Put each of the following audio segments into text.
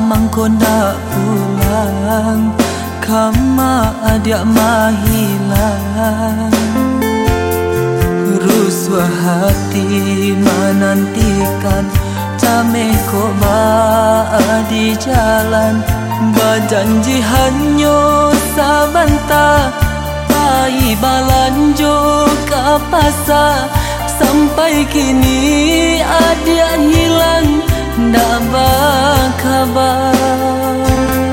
mangkonda pulang, kama adia mahilang. Ruswa hati menantikan, came kok di jalan. Berjanji hanya sabanta, pai balanjo ke pasar. Sampai kini adia hilang, ndak berkabar.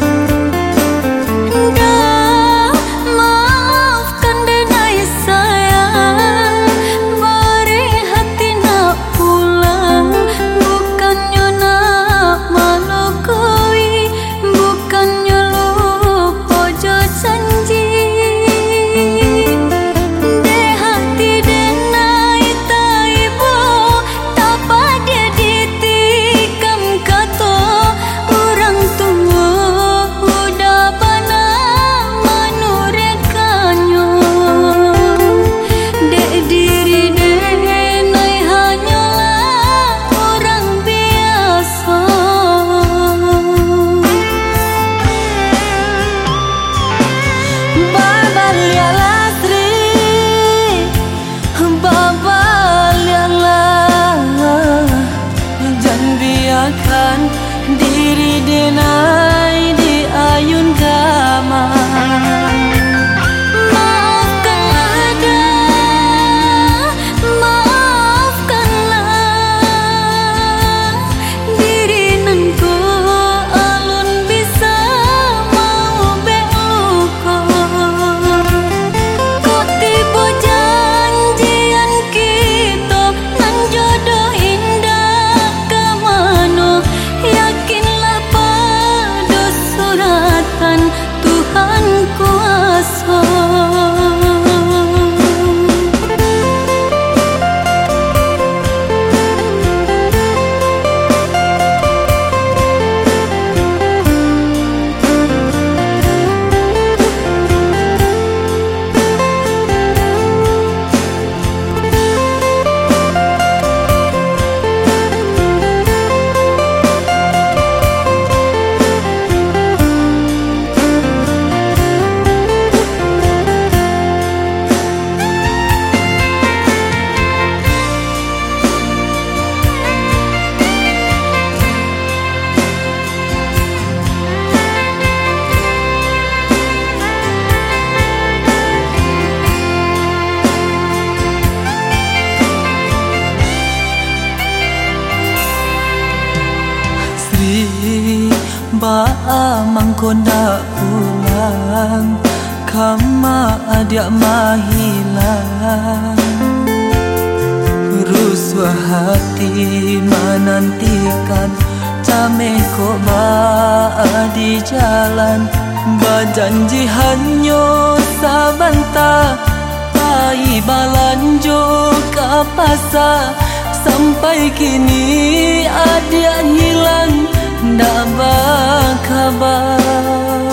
Diri denai di ayun gama. Maafkanlah dah, maafkanlah. Diri nanku alun bisa mau beluko. Kau tiba janjian kita, nan jodoh indah kemana. Yakinlah pada suratan Tuhan kuasa. Ba'a mangkonda pulang, kama adia mahilang. Ruswa hati menantikan, came kok di jalan. Berjanji hanya sabanta, pai balanjo ke pasar. Sampai kini adia hilang, ndak berkabar.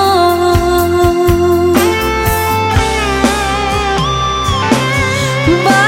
Bye.